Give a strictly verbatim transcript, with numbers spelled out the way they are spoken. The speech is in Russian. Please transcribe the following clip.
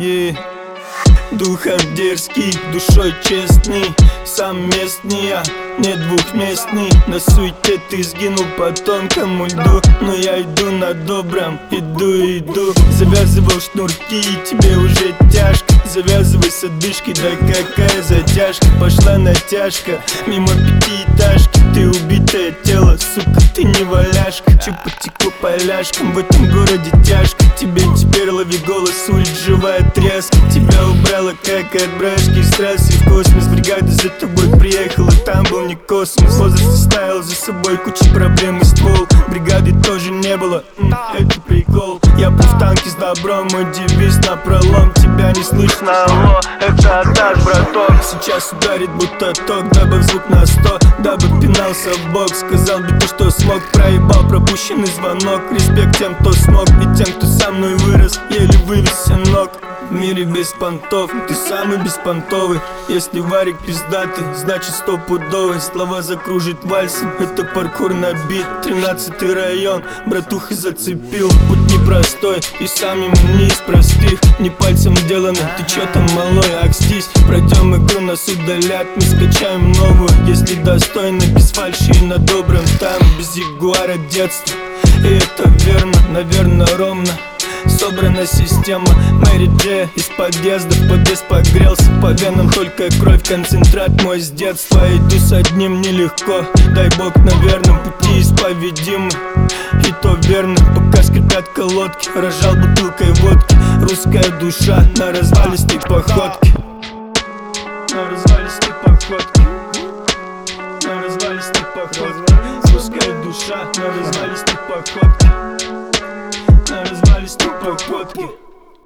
yeah. Духом дерзкий, душой честный, сам местный я, не двухместный. На суете ты сгинул по тонкому льду, но я иду на добром, иду, иду. Завязывал шнурки, тебе уже тяжко. Завязывай с одышки, да какая затяжка. Пошла натяжка, мимо пятиэтажки. Ты убитое тело, сука, ты не валяшка. Чё потекло поляшкам, в этом городе тяжко. Тебе теперь лови голос, улиц живая тряска. Тебя убрала как от брашки с трассы в космос. Бригада за тобой приехала, там был не космос. Возраст оставил за собой кучу проблем и ствол. Бригады тоже не было, м, это прикол. Я был в танке с добром, мой девиз напролом. Тебя не слышно, алло, это атак, браток. Сейчас ударит будто ток, добавь звук на сто. Дабы пинался в бок, сказал бы ты, что смог. Проебал пропущенный звонок. Респект тем, кто смог, и тем, кто со мной вырос, еле вывез ног. В мире без понтов, ты самый беспонтовый. Если варик пиздатый, значит стопудовый. Слова закружит вальсом, это паркур набит. Тринадцатый район, братуха зацепил. Путь непростой, и сам ему не из простых. Не пальцем делано, ты чё там малой, акстись. Пройдем игру, нас удалят, мы скачаем новую. Если достойно, без фальши и на добром. Там без ягуара детства, и это верно, наверное ровно. Собрана система Мэри Джей из подъезда в подъезд погрелся. По венам только кровь, концентрат мой с детства. Иду с одним нелегко, дай бог на верном пути исповедимы. И то верно, пока скрипят колодки. Рожал бутылкой водки, русская душа на развалистой походке. На развалистой походке. На развалистой походке. Русская душа на развалистой походке. На развалистой походке.